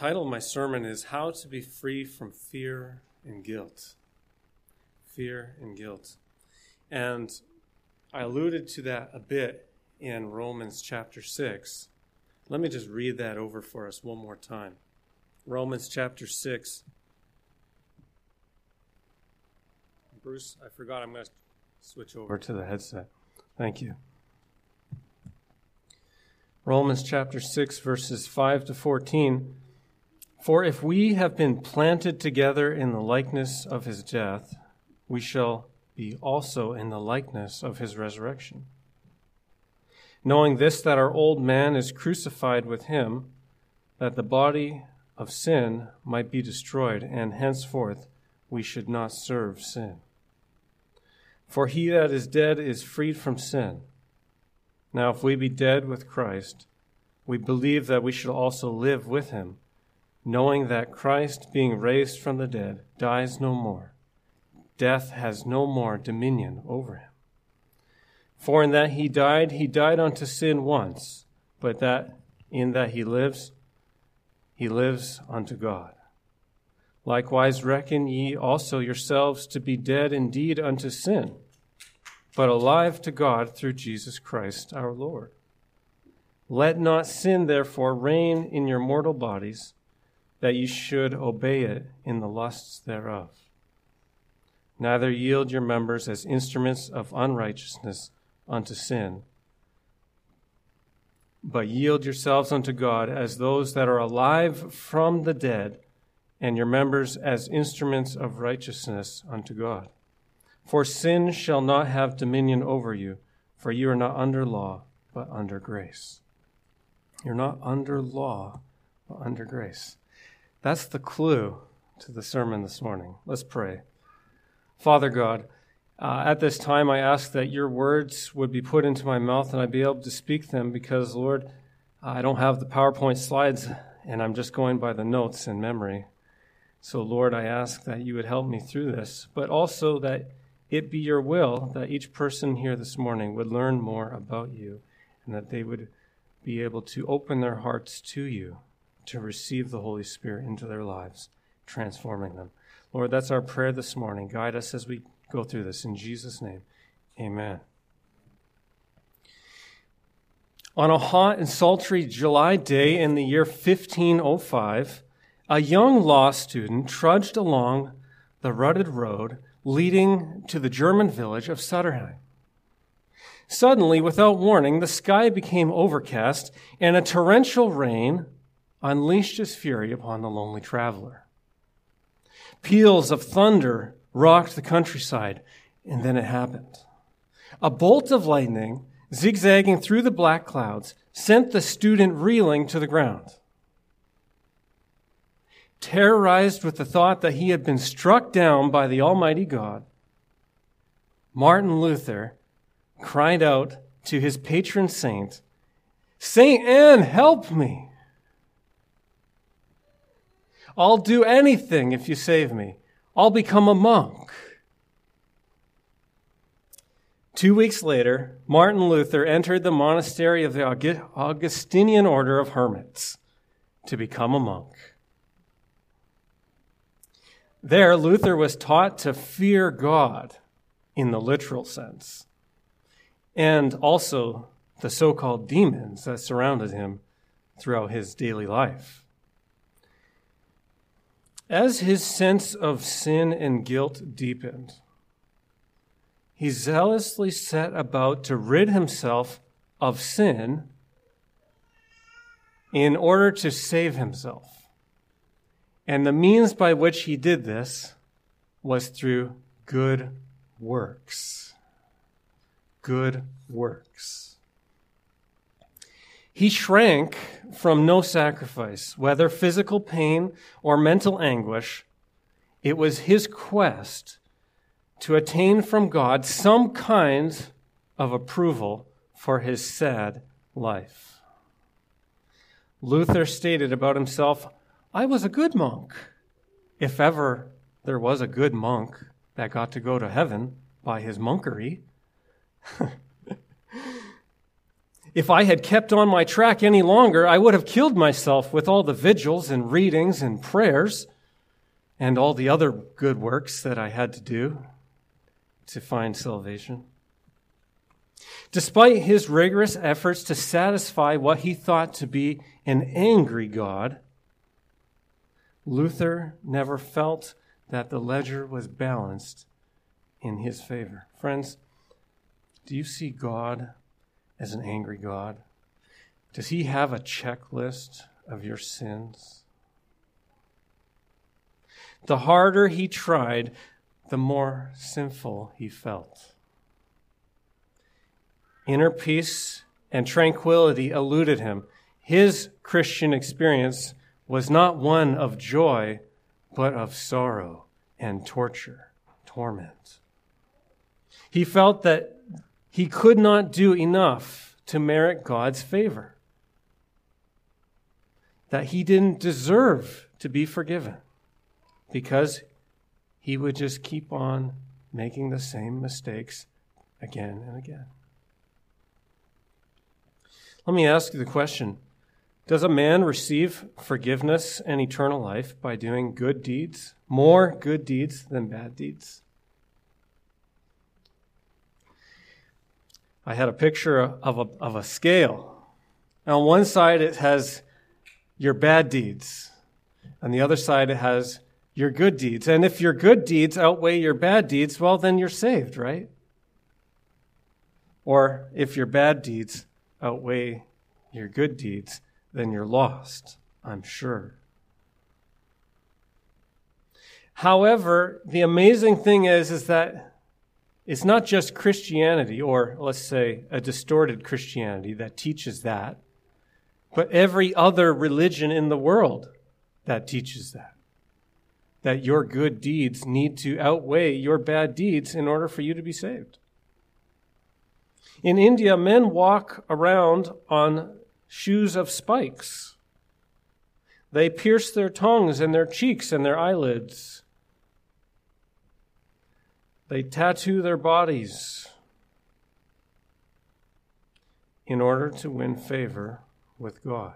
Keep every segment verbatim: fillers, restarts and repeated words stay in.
title of my sermon is How to Be Free from Fear and Guilt. Fear and guilt. And I alluded to that a bit in Romans chapter six. Let me just read that over for us one more time. Romans chapter six. Bruce, I forgot I'm going to switch over to the headset. Thank you. Romans chapter six, verses five to fourteen. For if we have been planted together in the likeness of his death, we shall be also in the likeness of his resurrection. Knowing this, that our old man is crucified with him, that the body of sin might be destroyed, and henceforth we should not serve sin. For he that is dead is freed from sin. Now if we be dead with Christ, we believe that we shall also live with him, knowing that Christ, being raised from the dead, dies no more. Death has no more dominion over him. For in that he died, he died unto sin once, but that in that he lives, he lives unto God. Likewise reckon ye also yourselves to be dead indeed unto sin, but alive to God through Jesus Christ our Lord. Let not sin therefore reign in your mortal bodies, that ye should obey it in the lusts thereof. Neither yield your members as instruments of unrighteousness unto sin, but yield yourselves unto God as those that are alive from the dead, and your members as instruments of righteousness unto God. For sin shall not have dominion over you, for you are not under law, but under grace. You're not under law, but under grace. That's the clue to the sermon this morning. Let's pray. Father God, uh, at this time I ask that your words would be put into my mouth and I'd be able to speak them because, Lord, I don't have the PowerPoint slides and I'm just going by the notes in memory. So, Lord, I ask that you would help me through this, but also that it be your will that each person here this morning would learn more about you and that they would be able to open their hearts to you to receive the Holy Spirit into their lives, transforming them. Lord, that's our prayer this morning. Guide us as we go through this. In Jesus' name, amen. On a hot and sultry July day in the year fifteen oh five, a young law student trudged along the rutted road leading to the German village of Sutterheim. Suddenly, without warning, the sky became overcast, and a torrential rain unleashed its fury upon the lonely traveler. Peals of thunder rocked the countryside, and then it happened. A bolt of lightning, zigzagging through the black clouds, sent the student reeling to the ground. Terrorized with the thought that he had been struck down by the Almighty God, Martin Luther cried out to his patron saint, "Saint Anne, help me! I'll do anything if you save me. I'll become a monk." Two weeks later, Martin Luther entered the monastery of the Augustinian Order of Hermits to become a monk. There, Luther was taught to fear God in the literal sense, and also the so-called demons that surrounded him throughout his daily life. As his sense of sin and guilt deepened, he zealously set about to rid himself of sin in order to save himself. And the means by which he did this was through good works. Good works. He shrank from no sacrifice, whether physical pain or mental anguish. It was his quest to attain from God some kind of approval for his sad life. Luther stated about himself, "I was a good monk, if ever there was a good monk that got to go to heaven by his monkery." If I had kept on my track any longer, I would have killed myself with all the vigils and readings and prayers and all the other good works that I had to do to find salvation. Despite his rigorous efforts to satisfy what he thought to be an angry God, Luther never felt that the ledger was balanced in his favor. Friends, do you see God as an angry God? Does he have a checklist of your sins? The harder he tried, the more sinful he felt. Inner peace and tranquility eluded him. His Christian experience was not one of joy, but of sorrow and torture, torment. He felt that he could not do enough to merit God's favor, that he didn't deserve to be forgiven because he would just keep on making the same mistakes again and again. Let me ask you the question, does a man receive forgiveness and eternal life by doing good deeds, more good deeds than bad deeds? I had a picture of a, of a scale. And on one side it has your bad deeds. On the other side it has your good deeds. And if your good deeds outweigh your bad deeds, well, then you're saved, right? Or if your bad deeds outweigh your good deeds, then you're lost, I'm sure. However, the amazing thing is, is that it's not just Christianity, or let's say a distorted Christianity that teaches that, but every other religion in the world that teaches that. That your good deeds need to outweigh your bad deeds in order for you to be saved. In India, men walk around on shoes of spikes. They pierce their tongues and their cheeks and their eyelids. They tattoo their bodies in order to win favor with God.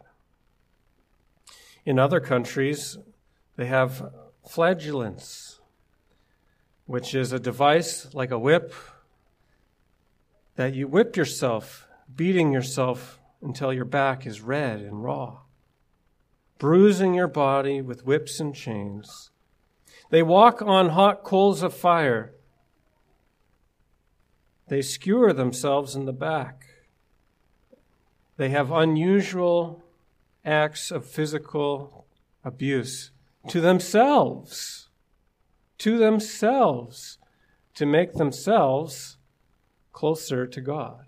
In other countries, they have flagellants, which is a device like a whip that you whip yourself, beating yourself until your back is red and raw, bruising your body with whips and chains. They walk on hot coals of fire. They skewer themselves in the back. They have unusual acts of physical abuse to themselves, to themselves, to make themselves closer to God.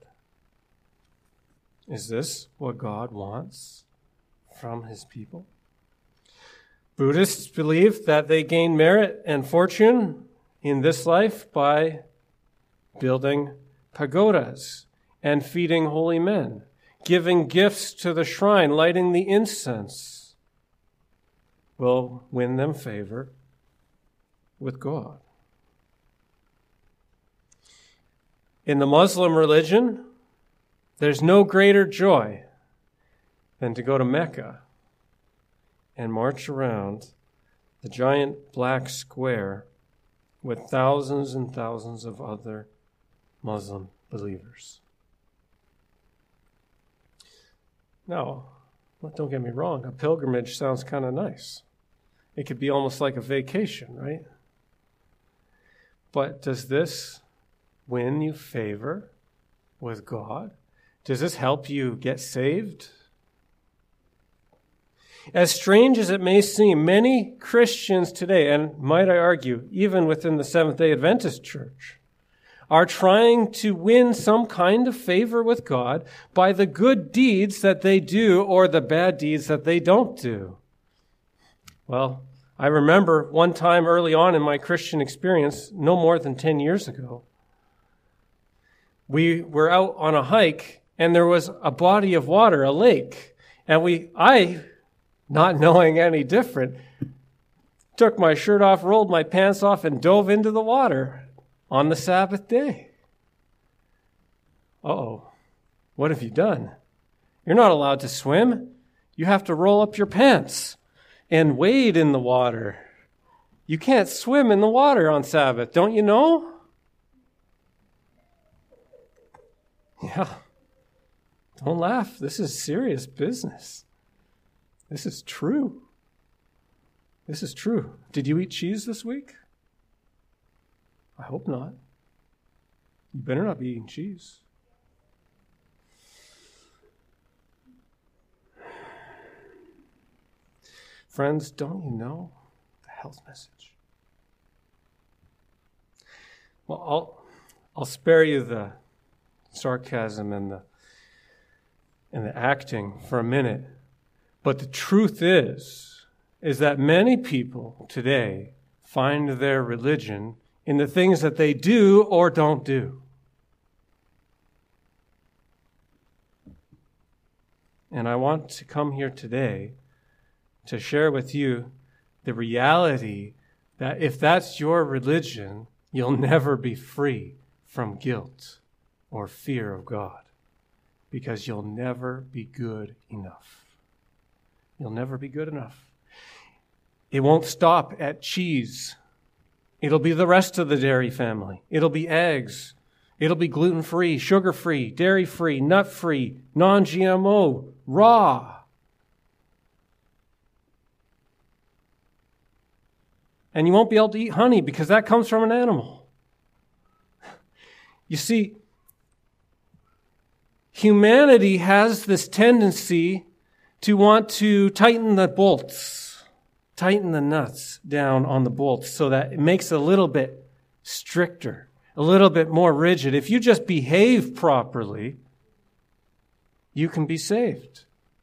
Is this what God wants from his people? Buddhists believe that they gain merit and fortune in this life by building pagodas and feeding holy men, giving gifts to the shrine, lighting the incense, will win them favor with God. In the Muslim religion, there's no greater joy than to go to Mecca and march around the giant black square with thousands and thousands of other Muslim believers. Now, don't get me wrong, a pilgrimage sounds kind of nice. It could be almost like a vacation, right? But does this win you favor with God? Does this help you get saved? As strange as it may seem, many Christians today, and might I argue, even within the Seventh-day Adventist Church, are trying to win some kind of favor with God by the good deeds that they do or the bad deeds that they don't do. Well, I remember one time early on in my Christian experience, no more than ten years ago, we were out on a hike and there was a body of water, a lake, and we, I, not knowing any different, took my shirt off, rolled my pants off, and dove into the water on the Sabbath day. Uh-oh. What have you done? You're not allowed to swim. You have to roll up your pants and wade in the water. You can't swim in the water on Sabbath, don't you know? Yeah. Don't laugh. This is serious business. This is true. This is true. Did you eat cheese this week? I hope not. You better not be eating cheese. Friends, don't you know the health message? Well, I'll, I'll spare you the sarcasm and the, and the acting for a minute. But the truth is, is that many people today find their religion in the things that they do or don't do. And I want to come here today to share with you the reality that if that's your religion, you'll never be free from guilt or fear of God, because you'll never be good enough. You'll never be good enough. It won't stop at cheese. It'll be the rest of the dairy family. It'll be eggs. It'll be gluten-free, sugar-free, dairy-free, nut-free, non-G M O, raw. And you won't be able to eat honey because that comes from an animal. You see, humanity has this tendency to want to tighten the bolts, tighten the nuts down on the bolts so that it makes it a little bit stricter, a little bit more rigid. If you just behave properly, you can be saved.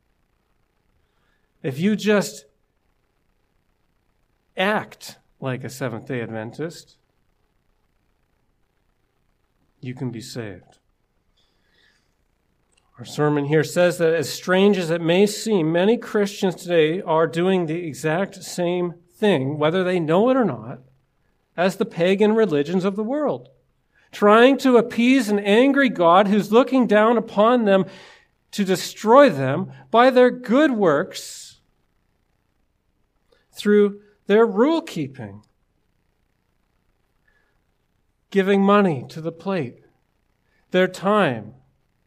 If you just act like a Seventh-day Adventist, you can be saved. Our sermon here says that as strange as it may seem, many Christians today are doing the exact same thing, whether they know it or not, as the pagan religions of the world, trying to appease an angry God who's looking down upon them to destroy them by their good works through their rule keeping, giving money to the plate, their time.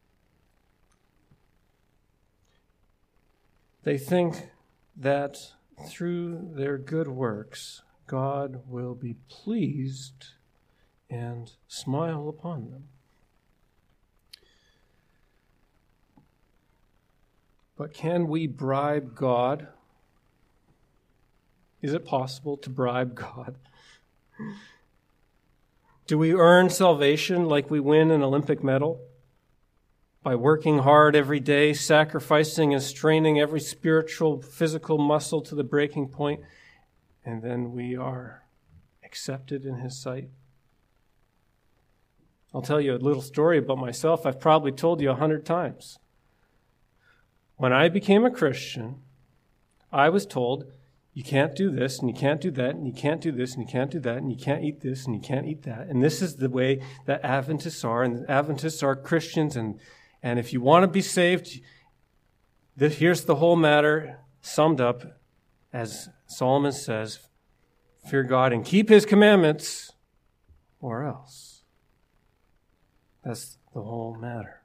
They think that through their good works, God will be pleased and smile upon them. But can we bribe God? Is it possible to bribe God? Do we earn salvation like we win an Olympic medal? By working hard every day, sacrificing and straining every spiritual, physical muscle to the breaking point, and then we are accepted in His sight? I'll tell you a little story about myself I've probably told you a hundred times. When I became a Christian, I was told, you can't do this, and you can't do that, and you can't do this, and you can't do that, and you can't eat this, and you can't eat that. And this is the way that Adventists are, and Adventists are Christians, and And if you want to be saved, this, here's the whole matter summed up, as Solomon says, fear God and keep His commandments, or else. That's the whole matter.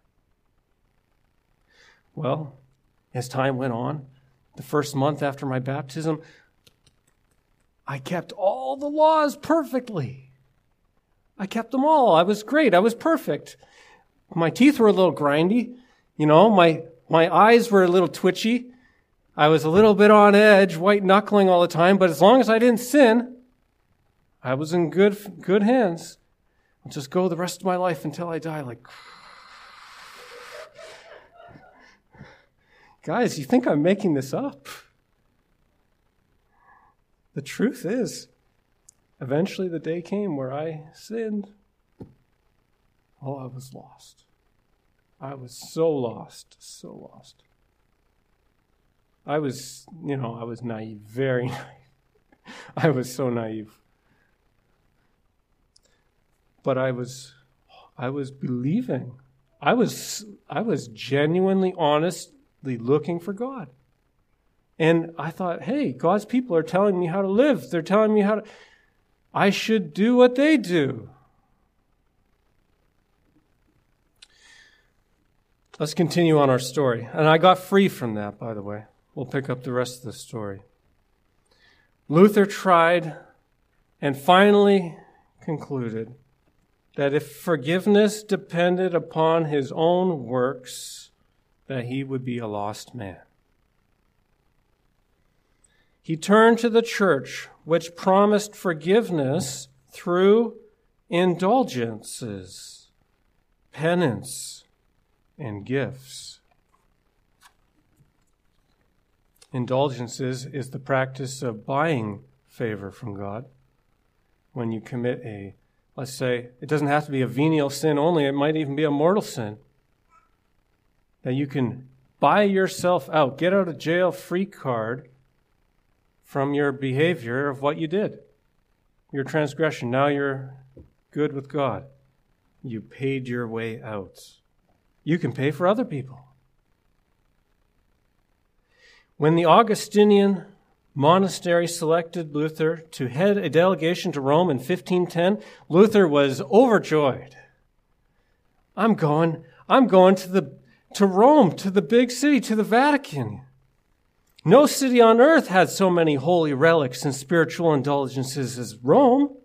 Well, as time went on, the first month after my baptism, I kept all the laws perfectly. I kept them all. I was great. I was perfect. My teeth were a little grindy. You know, my, my eyes were a little twitchy. I was a little bit on edge, white knuckling all the time, but as long as I didn't sin, I was in good, good hands. I'll just go the rest of my life until I die like, guys, you think I'm making this up? The truth is, eventually the day came where I sinned. Oh, I was lost. I was so lost, so lost. I was, you know, I was naive, very naive. I was so naive. But I was, I was believing. I was I was genuinely, honestly looking for God. And I thought, hey, God's people are telling me how to live. They're telling me how to... I should do what they do. Let's continue on our story. And I got free from that, by the way. We'll pick up the rest of the story. Luther tried and finally concluded that if forgiveness depended upon his own works, that he would be a lost man. He turned to the church, which promised forgiveness through indulgences, penance, and gifts. Indulgences is the practice of buying favor from God. When you commit a, let's say, it doesn't have to be a venial sin only, it might even be a mortal sin. That you can buy yourself out, get out of jail free card from your behavior of what you did, your transgression. Now you're good with God. You paid your way out. You can pay for other people. When the Augustinian monastery selected Luther to head a delegation to Rome in fifteen ten, Luther was overjoyed. I'm going, I'm going to the to Rome, to the big city, to the Vatican. No city on earth had so many holy relics and spiritual indulgences as Rome.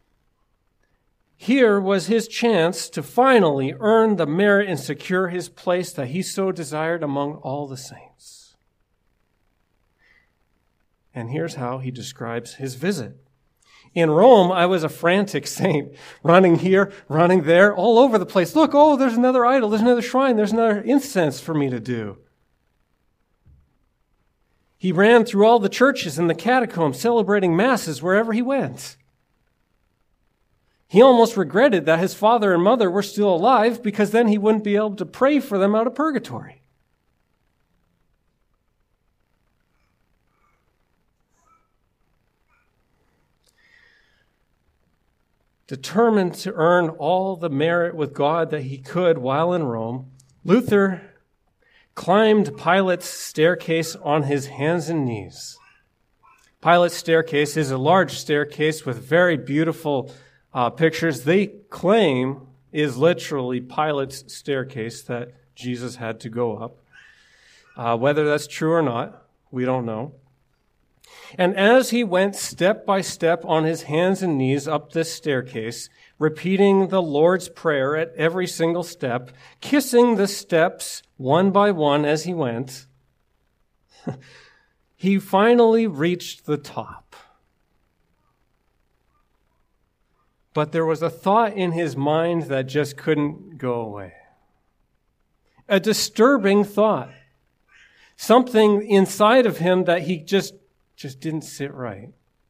Here was his chance to finally earn the merit and secure his place that he so desired among all the saints. And here's how he describes his visit. In Rome, I was a frantic saint, running here, running there, all over the place. Look, oh, there's another idol, there's another shrine, there's another incense for me to do. He ran through all the churches and the catacombs, celebrating masses wherever he went. He almost regretted that his father and mother were still alive, because then he wouldn't be able to pray for them out of purgatory. Determined to earn all the merit with God that he could while in Rome, Luther climbed Pilate's staircase on his hands and knees. Pilate's staircase is a large staircase with very beautiful uh, pictures. They claim is literally Pilate's staircase that Jesus had to go up. Uh, whether that's true or not, we don't know. And as he went step by step on his hands and knees up this staircase, repeating the Lord's Prayer at every single step, kissing the steps one by one as he went, he finally reached the top. But there was a thought in his mind that just couldn't go away. A disturbing thought. Something inside of him that he just just didn't sit right.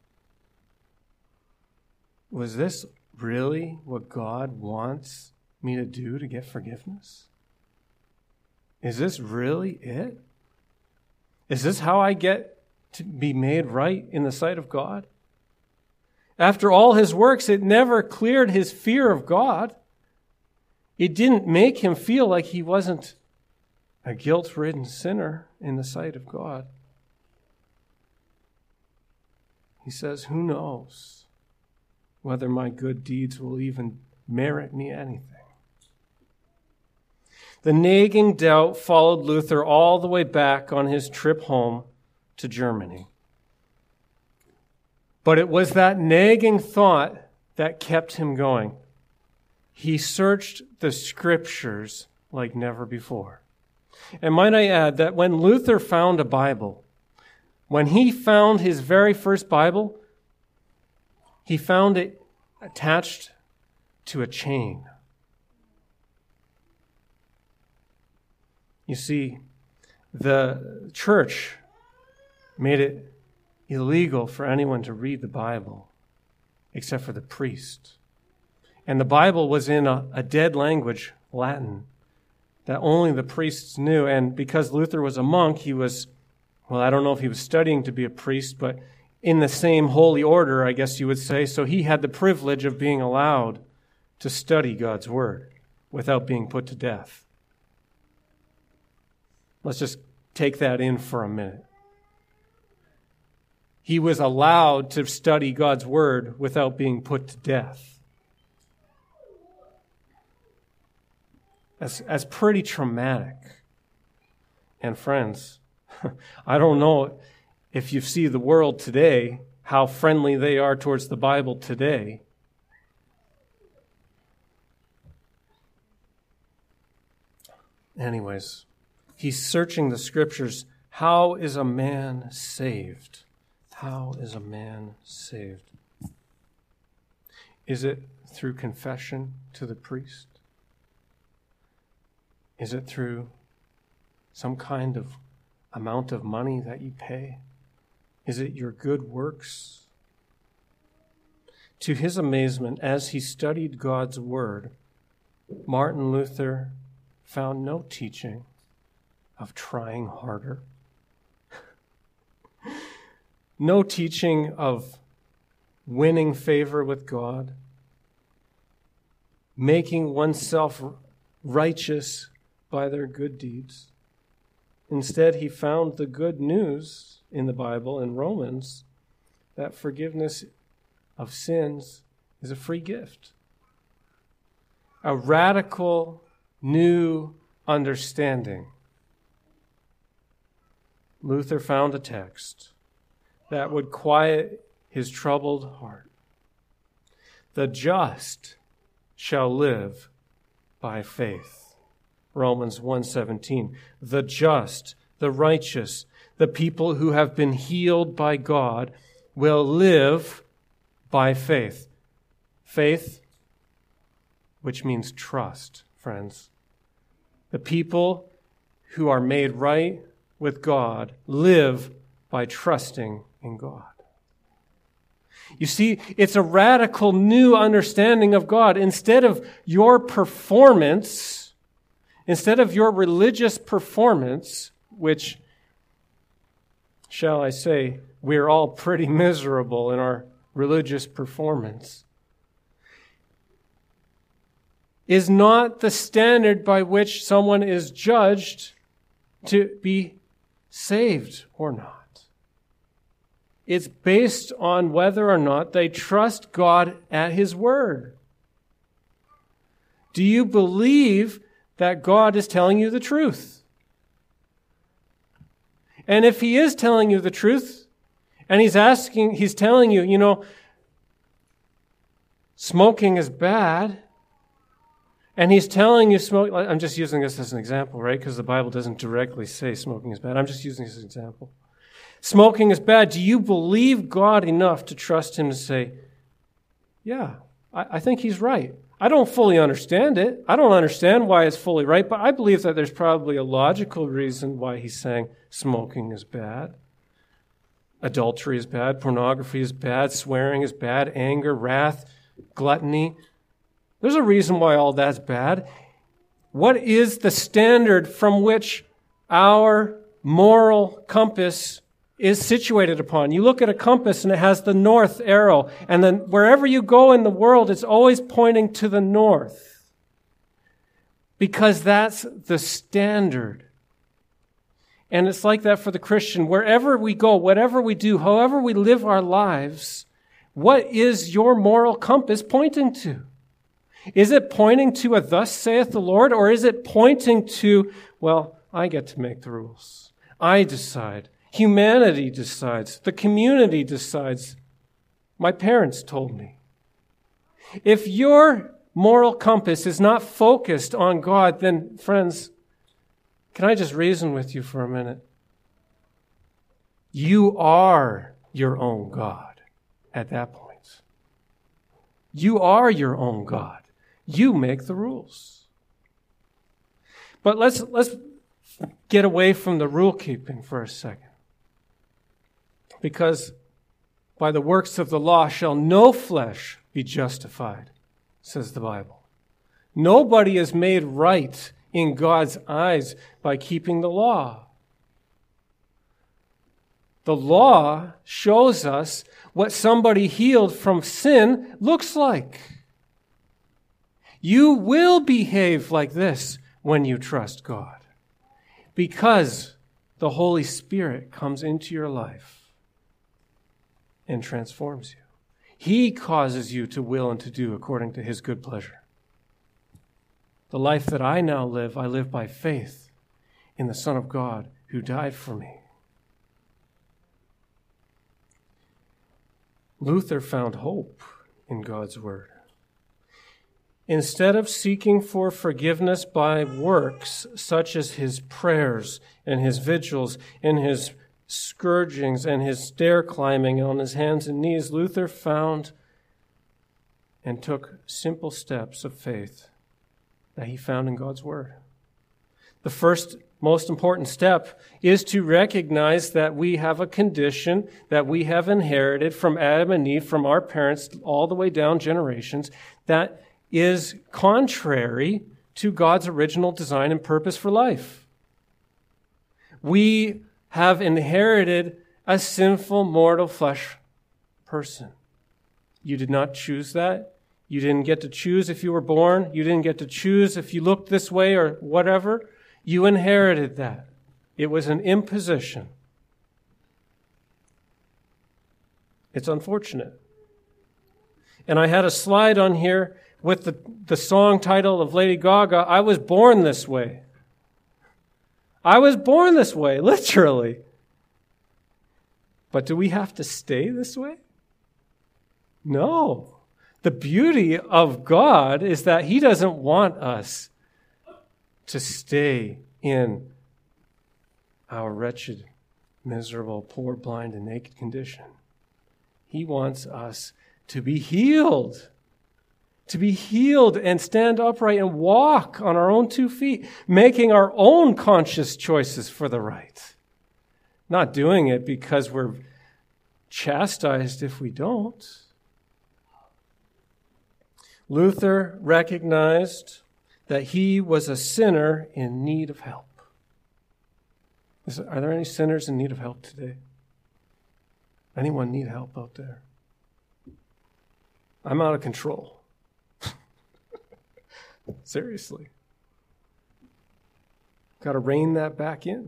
Was this really what God wants me to do to get forgiveness? Is this really it? Is this how I get to be made right in the sight of God? After all his works, it never cleared his fear of God. It didn't make him feel like he wasn't a guilt-ridden sinner in the sight of God. He says, who knows whether my good deeds will even merit me anything? The nagging doubt followed Luther all the way back on his trip home to Germany. But it was that nagging thought that kept him going. He searched the scriptures like never before. And might I add that when Luther found a Bible, when he found his very first Bible, he found it attached to a chain. You see, the church made it illegal for anyone to read the Bible except for the priest. And the Bible was in a, a dead language, Latin, that only the priests knew. And because Luther was a monk, he was, well, I don't know if he was studying to be a priest, but in the same holy order, I guess you would say. So he had the privilege of being allowed to study God's word without being put to death. Let's just take that in for a minute. He was allowed to study God's word without being put to death. That's, that's pretty traumatic. And friends, I don't know if you see the world today, how friendly they are towards the Bible today. Anyways, he's searching the scriptures. How is a man saved? How is a man saved? Is it through confession to the priest? Is it through some kind of amount of money that you pay? Is it your good works? To his amazement, as he studied God's word, Martin Luther found no teaching of trying harder, no teaching of winning favor with God, making oneself righteous by their good deeds. Instead, he found the good news in the Bible, in Romans, that forgiveness of sins is a free gift. A radical new understanding. Luther found a text that would quiet his troubled heart. The just shall live by faith. Romans one seventeen. The just, the righteous, the people who have been healed by God will live by faith. Faith, which means trust, friends. The people who are made right with God live by trusting in God. You see, it's a radical new understanding of God. Instead of your performance, instead of your religious performance, which, shall I say, we're all pretty miserable in our religious performance, is not the standard by which someone is judged to be saved or not. It's based on whether or not they trust God at His word. Do you believe that God is telling you the truth? And if He is telling you the truth, and He's asking, He's telling you, you know, smoking is bad, and He's telling you smoke, I'm just using this as an example, right? Because the Bible doesn't directly say smoking is bad. I'm just using this as an example. Smoking is bad. Do you believe God enough to trust Him to say, yeah, I, I think He's right. I don't fully understand it. I don't understand why it's fully right, but I believe that there's probably a logical reason why He's saying smoking is bad. Adultery is bad. Pornography is bad. Swearing is bad. Anger, wrath, gluttony. There's a reason why all that's bad. What is the standard from which our moral compass is situated upon? You look at a compass and it has the north arrow, and then wherever you go in the world, it's always pointing to the north, because that's the standard. And it's like that for the Christian. Wherever we go, whatever we do, however we live our lives, what is your moral compass pointing to? Is it pointing to a thus saith the Lord, or is it pointing to, well, I get to make the rules. I decide. Humanity decides. The community decides. My parents told me. If your moral compass is not focused on God, then, friends, can I just reason with you for a minute? You are your own God at that point. You are your own God. You make the rules. But let's let's get away from the rule keeping for a second. Because by the works of the law shall no flesh be justified, says the Bible. Nobody is made right in God's eyes by keeping the law. The law shows us what somebody healed from sin looks like. You will behave like this when you trust God. because the Holy Spirit comes into your life and transforms you. He causes you to will and to do according to his good pleasure. The life that I now live, I live by faith in the Son of God who died for me. Luther found hope in God's word. Instead of seeking for forgiveness by works, such as his prayers and his vigils and his scourgings and his stair climbing on his hands and knees, Luther found and took simple steps of faith that he found in God's word. The first most important step is to recognize that we have a condition that we have inherited from Adam and Eve, from our parents, all the way down generations, that is contrary to God's original design and purpose for life. We have inherited a sinful, mortal flesh person. You did not choose that. You didn't get to choose if you were born. You didn't get to choose if you looked this way or whatever. You inherited that. It was an imposition. It's unfortunate. And I had a slide on here with the, the song title of Lady Gaga, I Was Born This Way. I was born this way, literally. But do we have to stay this way? No. The beauty of God is that he doesn't want us to stay in our wretched, miserable, poor, blind, and naked condition. He wants us to be healed. To be healed and stand upright and walk on our own two feet, making our own conscious choices for the right. Not doing it because we're chastised if we don't. Luther recognized that he was a sinner in need of help. Is, are there any sinners in need of help today? Anyone need help out there? I'm out of control. Seriously. Got to rein that back in.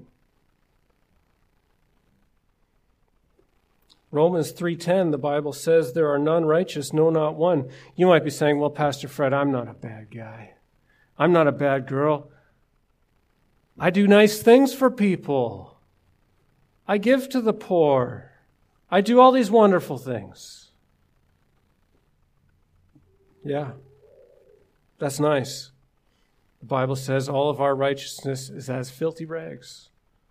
Romans three ten, the Bible says, there are none righteous, no, not one. You might be saying, well, Pastor Fred, I'm not a bad guy. I'm not a bad girl. I do nice things for people. I give to the poor. I do all these wonderful things. Yeah, that's nice. The Bible says all of our righteousness is as filthy rags.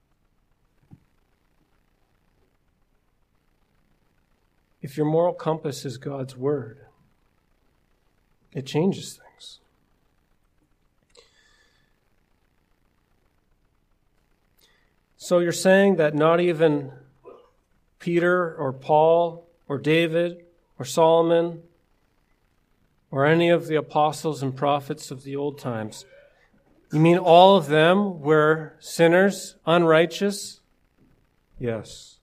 If your moral compass is God's word, it changes things. So you're saying that not even Peter or Paul or David or Solomon or any of the apostles and prophets of the old times, you mean all of them were sinners, unrighteous? Yes.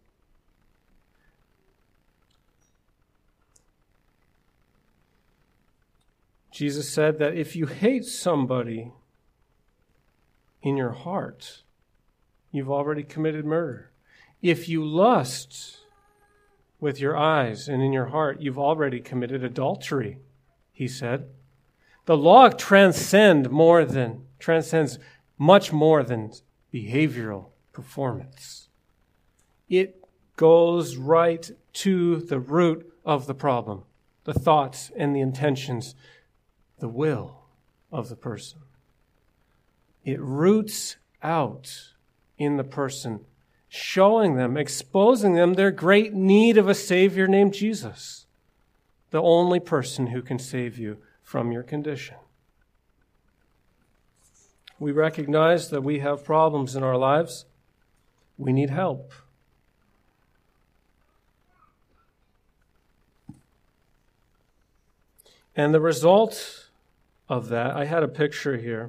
Jesus said that if you hate somebody in your heart, you've already committed murder. If you lust with your eyes and in your heart, you've already committed adultery, he said. The law transcend more than, transcends much more than behavioral performance. It goes right to the root of the problem, the thoughts and the intentions, the will of the person. It roots out in the person, showing them, exposing them their great need of a Savior named Jesus, the only person who can save you from your condition. We recognize that we have problems in our lives. We need help. And the result of that, I had a picture here.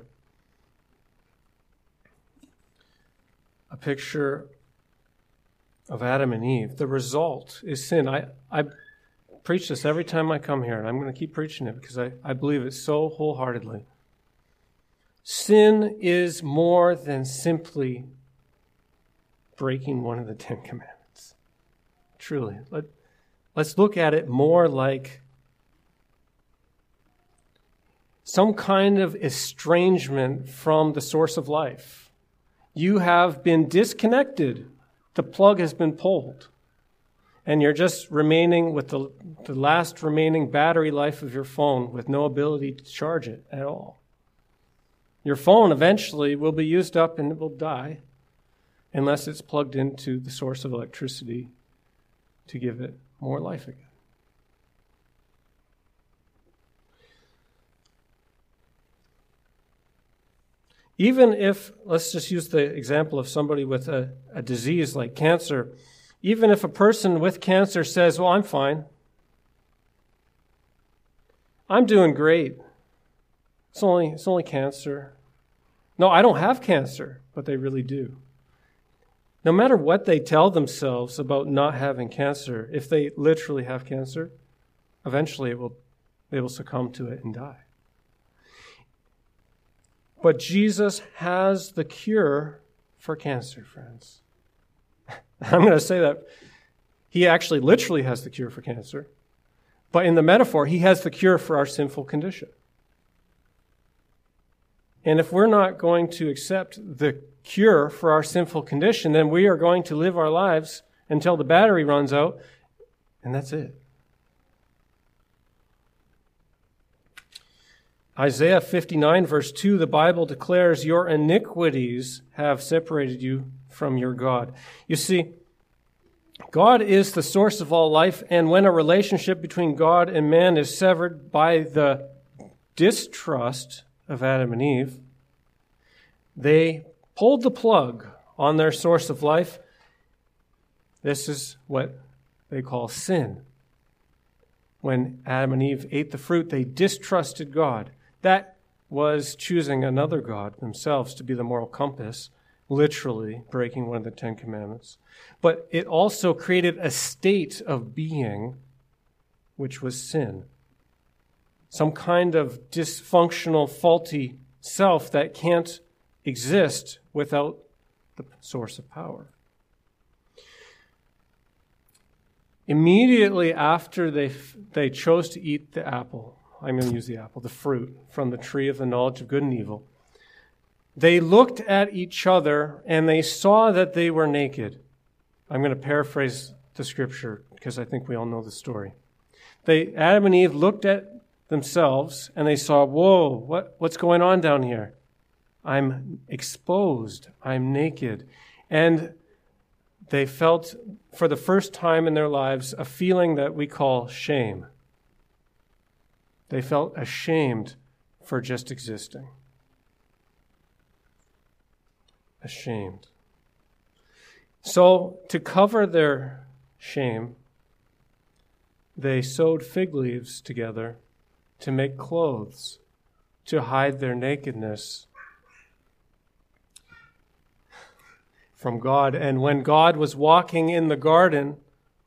A picture of Adam and Eve. The result is sin. I, I preach this every time I come here, and I'm going to keep preaching it because I, I believe it so wholeheartedly. Sin is more than simply breaking one of the Ten Commandments. Truly. Let, let's look at it more like some kind of estrangement from the source of life. You have been disconnected. The plug has been pulled. And you're just remaining with the, the last remaining battery life of your phone with no ability to charge it at all. Your phone eventually will be used up and it will die unless it's plugged into the source of electricity to give it more life again. Even if, let's just use the example of somebody with a, a disease like cancer, even if a person with cancer says, well, I'm fine. I'm doing great. It's only, it's only cancer. No, I don't have cancer, but they really do. No matter what they tell themselves about not having cancer, if they literally have cancer, eventually it will, they will succumb to it and die. But Jesus has the cure for cancer, friends. I'm going to say that he actually literally has the cure for cancer. But in the metaphor, he has the cure for our sinful condition. And if we're not going to accept the cure for our sinful condition, then we are going to live our lives until the battery runs out, and that's it. Isaiah fifty-nine, verse two, the Bible declares, your iniquities have separated you from your God. You see, God is the source of all life, and when a relationship between God and man is severed by the distrust of Adam and Eve, they pulled the plug on their source of life. This is what they call sin. When Adam and Eve ate the fruit, they distrusted God. That was choosing another God themselves to be the moral compass, literally breaking one of the Ten Commandments. But it also created a state of being which was sin. Some kind of dysfunctional, faulty self that can't exist without the source of power. Immediately after they they chose to eat the apple, I'm going to use the apple, the fruit from the tree of the knowledge of good and evil, they looked at each other and they saw that they were naked. I'm going to paraphrase the scripture because I think we all know the story. They, Adam and Eve looked at themselves and they saw, whoa, what, what's going on down here? I'm exposed. I'm naked. And they felt, for the first time in their lives, a feeling that we call shame. They felt ashamed for just existing. Ashamed. So, to cover their shame, they sewed fig leaves together to make clothes, to hide their nakedness from God. And when God was walking in the garden,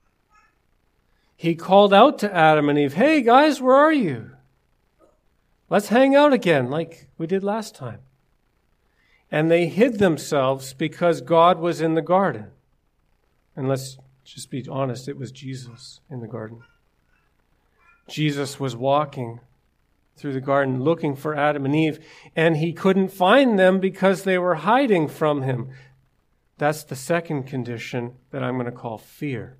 he called out to Adam and Eve, hey guys, where are you? Let's hang out again like we did last time. And they hid themselves because God was in the garden. And let's just be honest, it was Jesus in the garden. Jesus was walking through the garden looking for Adam and Eve, and he couldn't find them because they were hiding from him. That's the second condition that I'm going to call fear.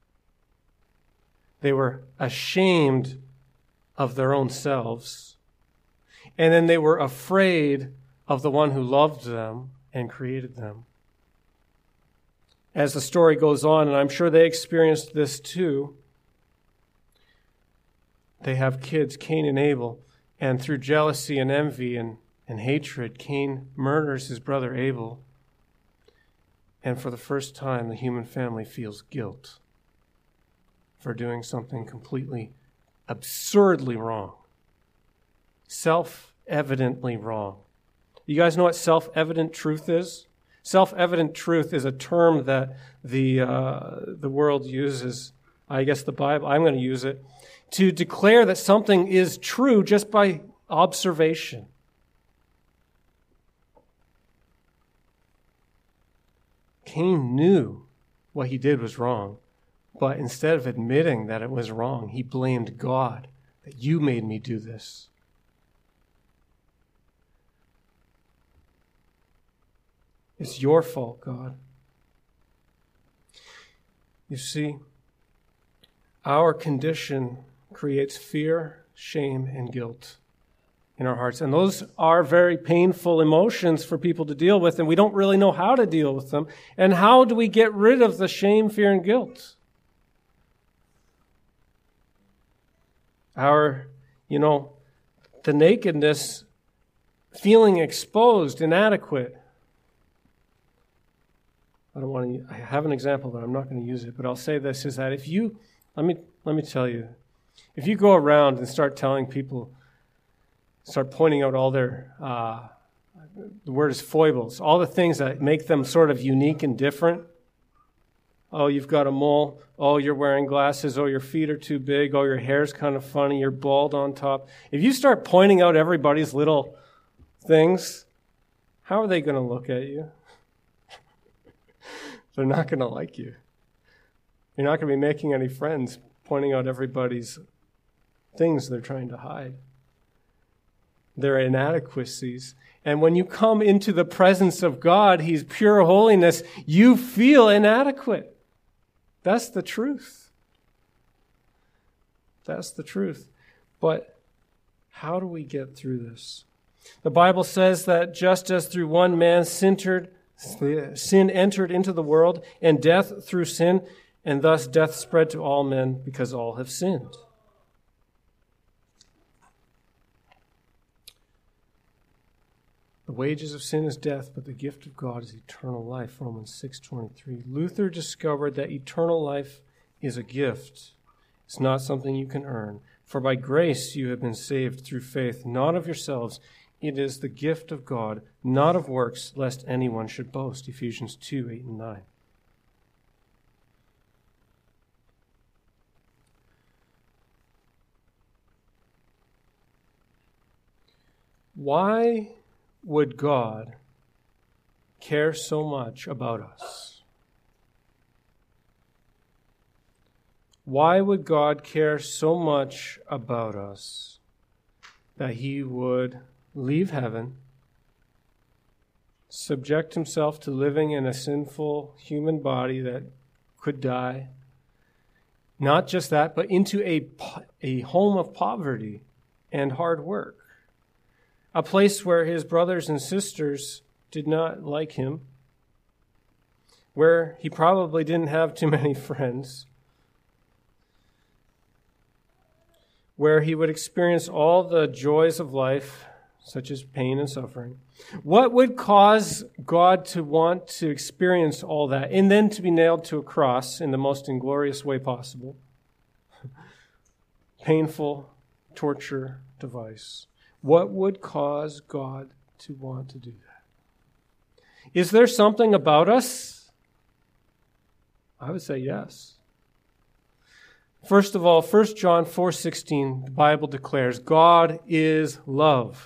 They were ashamed of their own selves, and then they were afraid of the one who loved them and created them. As the story goes on, and I'm sure they experienced this too, they have kids, Cain and Abel, and through jealousy and envy and, and hatred, Cain murders his brother Abel. And for the first time, the human family feels guilt for doing something completely absurdly wrong, self-evidently wrong. You guys know what self-evident truth is? Self-evident truth is a term that the uh, the world uses. I guess the Bible, I'm going to use it, to declare that something is true just by observation. Cain knew what he did was wrong, but instead of admitting that it was wrong, he blamed God, that you made me do this. It's your fault, God. You see, our condition creates fear, shame, and guilt in our hearts. And those are very painful emotions for people to deal with, and we don't really know how to deal with them. And how do we get rid of the shame, fear, and guilt? Our, you know, the nakedness, feeling exposed, inadequate. I don't want to, I have an example, but I'm not going to use it. But I'll say this, is that if you, let me, let me tell you, if you go around and start telling people, start pointing out all their, uh, the word is foibles, all the things that make them sort of unique and different. Oh, you've got a mole. Oh, you're wearing glasses. Oh, your feet are too big. Oh, your hair's kind of funny. You're bald on top. If you start pointing out everybody's little things, how are they going to look at you? They're not going to like you. You're not going to be making any friends pointing out everybody's things they're trying to hide. Their inadequacies. And when you come into the presence of God, He's pure holiness, you feel inadequate. That's the truth. That's the truth. But how do we get through this? The Bible says that just as through one man sin entered into the world, and death through sin, and thus death spread to all men because all have sinned. The wages of sin is death, but the gift of God is eternal life, Romans six twenty-three. Luther discovered that eternal life is a gift. It's not something you can earn. For by grace you have been saved through faith, not of yourselves. It is the gift of God, not of works, lest anyone should boast, Ephesians two, eight and nine. Why would God care so much about us? Why would God care so much about us that He would leave heaven, subject Himself to living in a sinful human body that could die? Not just that, but into a, a home of poverty and hard work. A place where His brothers and sisters did not like Him, where He probably didn't have too many friends, where He would experience all the joys of life, such as pain and suffering. What would cause God to want to experience all that and then to be nailed to a cross in the most inglorious way possible? Painful torture device. What would cause God to want to do that? Is there something about us? I would say yes. First of all, First John four sixteen, the Bible declares, God is love.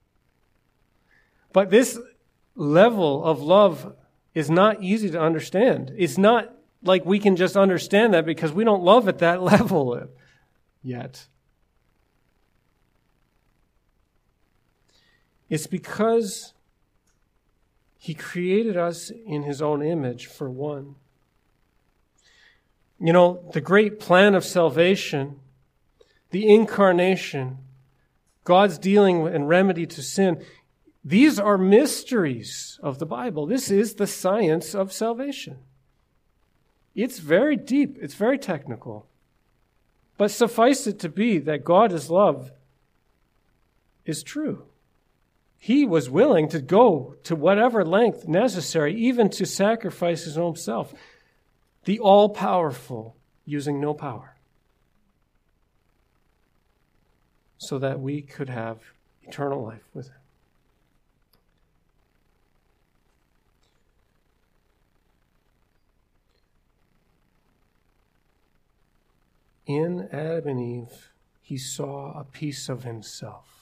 But this level of love is not easy to understand. It's not like we can just understand that because we don't love at that level yet. It's because He created us in His own image, for one. You know, the great plan of salvation, the incarnation, God's dealing and remedy to sin, these are mysteries of the Bible. This is the science of salvation. It's very deep. It's very technical. But suffice it to be that God is love is true. He was willing to go to whatever length necessary, even to sacrifice His own self. The all-powerful, using no power, so that we could have eternal life with Him. In Adam and Eve, He saw a piece of Himself.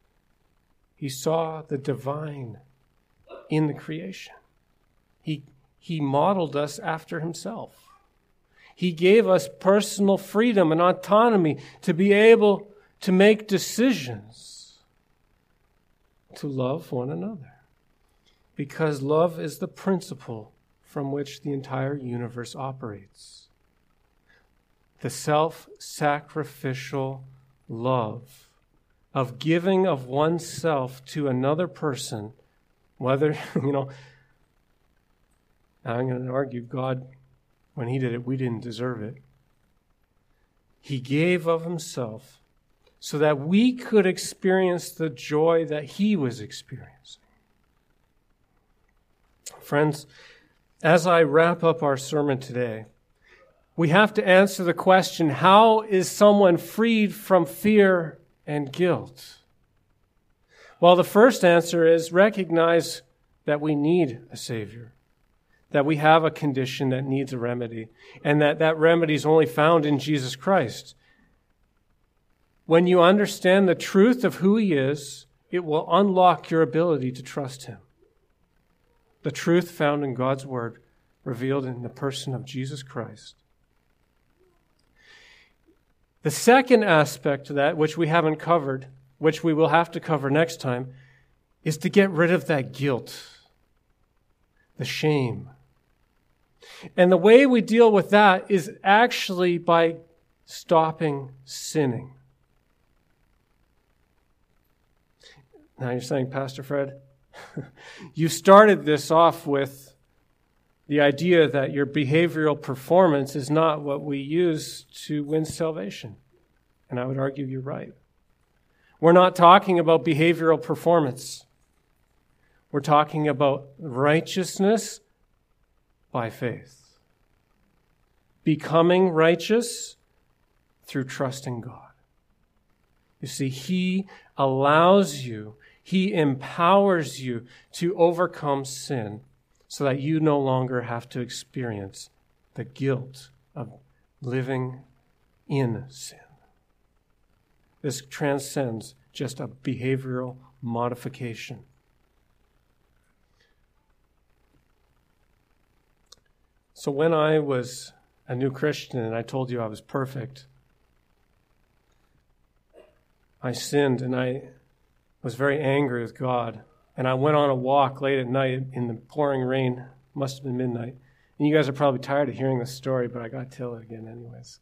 He saw the divine in the creation. He he modeled us after himself. He gave us personal freedom and autonomy to be able to make decisions to love one another. Because love is the principle from which the entire universe operates. The self-sacrificial love of giving of oneself to another person, whether, you know, I'm going to argue God, when he did it, we didn't deserve it. He gave of himself so that we could experience the joy that he was experiencing. Friends, as I wrap up our sermon today, we have to answer the question, how is someone freed from fear and guilt? Well, the first answer is recognize that we need a Savior, that we have a condition that needs a remedy, and that that remedy is only found in Jesus Christ. When you understand the truth of who he is, it will unlock your ability to trust him. The truth found in God's word, revealed in the person of Jesus Christ. The second aspect of that, which we haven't covered, which we will have to cover next time, is to get rid of that guilt, the shame. And the way we deal with that is actually by stopping sinning. Now you're saying, Pastor Fred, you started this off with the idea that your behavioral performance is not what we use to win salvation. And I would argue you're right. We're not talking about behavioral performance. We're talking about righteousness by faith. Becoming righteous through trusting God. You see, he allows you, he empowers you to overcome sin so that you no longer have to experience the guilt of living in sin. This transcends just a behavioral modification. So when I was a new Christian and I told you I was perfect, I sinned and I was very angry with God. And I went on a walk late at night in the pouring rain. Must have been midnight. And you guys are probably tired of hearing this story, but I got to tell it again anyways.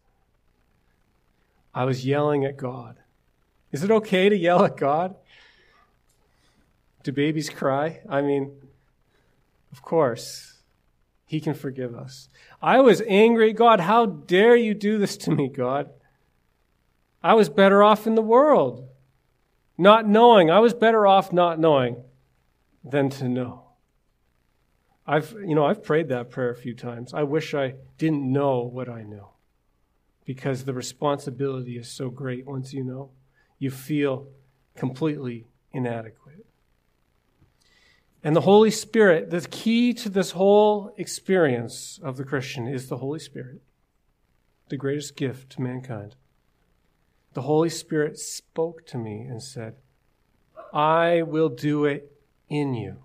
I was yelling at God. Is it okay to yell at God? Do babies cry? I mean, of course. He can forgive us. I was angry at God. How dare you do this to me, God? I was better off in the world. Not knowing. I was better off not knowing than to know. I've, you know, I've prayed that prayer a few times. I wish I didn't know what I know, because the responsibility is so great once you know. You feel completely inadequate. And the Holy Spirit, the key to this whole experience of the Christian is the Holy Spirit, the greatest gift to mankind. The Holy Spirit spoke to me and said, I will do it in you.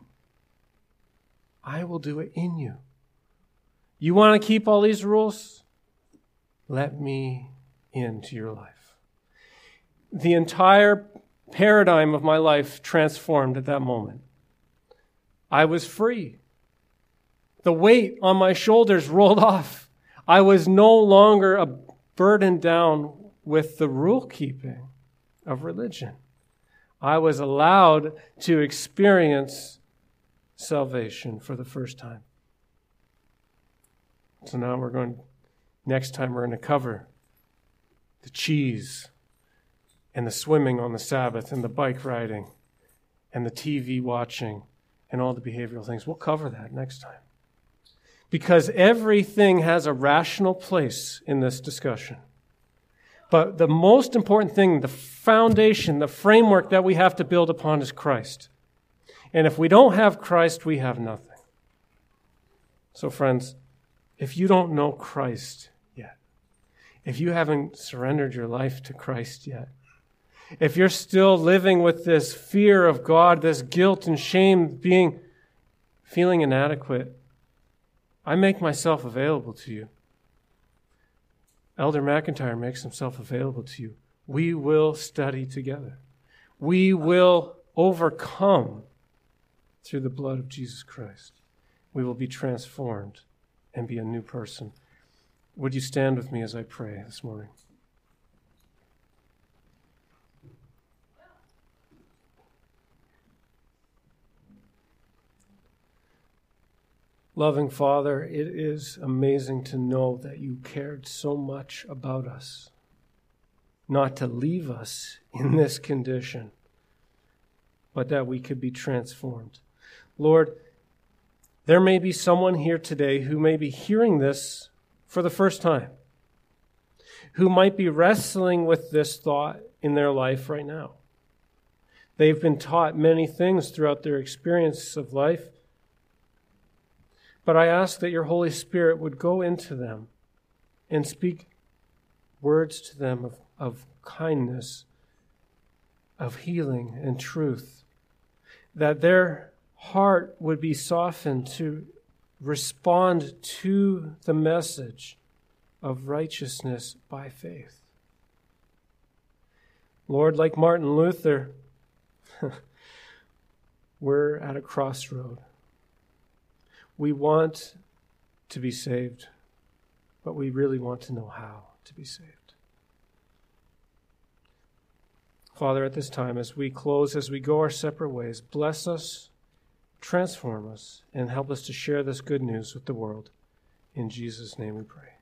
I will do it in you. You want to keep all these rules? Let me into your life. The entire paradigm of my life transformed at that moment. I was free. The weight on my shoulders rolled off. I was no longer a burden down with the rule keeping of religion. I was allowed to experience salvation for the first time. So now we're going, next time we're going to cover the cheese and the swimming on the Sabbath and the bike riding and the T V watching and all the behavioral things. We'll cover that next time. Because everything has a rational place in this discussion. But the most important thing, the foundation, the framework that we have to build upon is Christ. And if we don't have Christ, we have nothing. So friends, if you don't know Christ yet, if you haven't surrendered your life to Christ yet, if you're still living with this fear of God, this guilt and shame, being, feeling inadequate, I make myself available to you. Elder McIntyre makes himself available to you. We will study together. We will overcome through the blood of Jesus Christ. We will be transformed and be a new person. Would you stand with me as I pray this morning? Loving Father, it is amazing to know that you cared so much about us, not to leave us in this condition, but that we could be transformed. Lord, there may be someone here today who may be hearing this for the first time, who might be wrestling with this thought in their life right now. They've been taught many things throughout their experience of life, but I ask that your Holy Spirit would go into them and speak words to them of, of kindness, of healing and truth, that their heart would be softened to respond to the message of righteousness by faith. Lord, like Martin Luther, we're at a crossroad. We want to be saved, but we really want to know how to be saved. Father, at this time, as we close, as we go our separate ways, bless us, transform us, and help us to share this good news with the world. In Jesus' name we pray.